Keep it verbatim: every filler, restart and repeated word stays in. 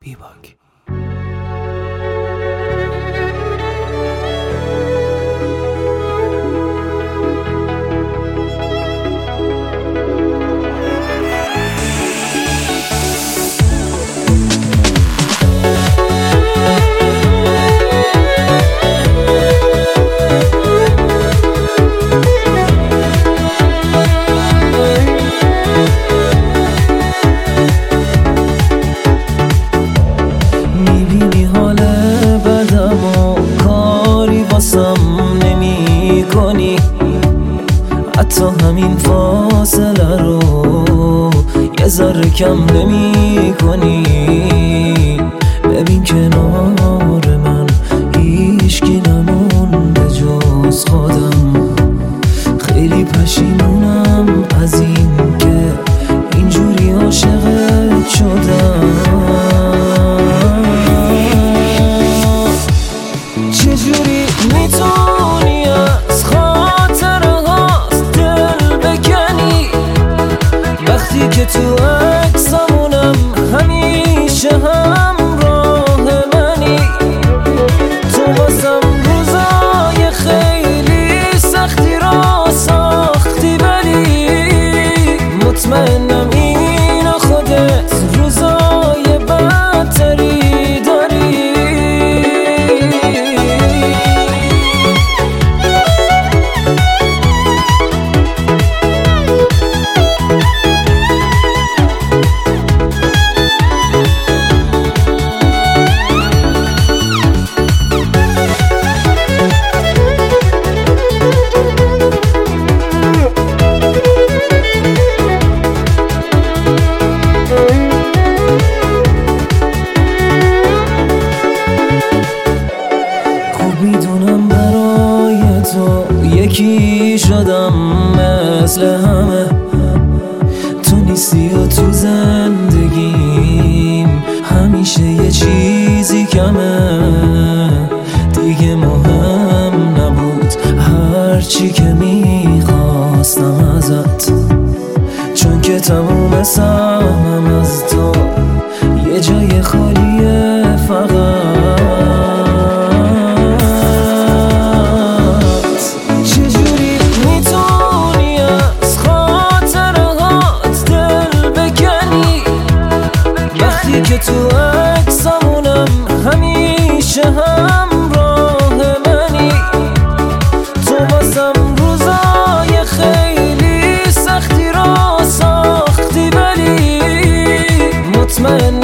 بیباک. حتی همین فاصله رو یه ذره کم نمی کنی. ببین کنار من هیچکی نمونده جز خودم. خیلی پشیمونم از این که اینجوری عاشقت شدم. چجوری میتونی از که تو عکسامونم همیشه همراه منی؟ تو واسم روزای خیلی سختی را ساختی، ولی مطمئنم این خودت روزای بدتری داری. میدونم برای تو یکی شدم مثل همه. تو نیستی و تو زندگیم همیشه یه چیزی کمه. دیگه مهم نبود هرچی که میخواستم ازت، چون که تموم سهمم از تو یه جای خالیه فقط. که تو عکسامونم همیشه همراه منی؟ تو واسم روزای خیلی سختی را ساختی، ولی مطمئن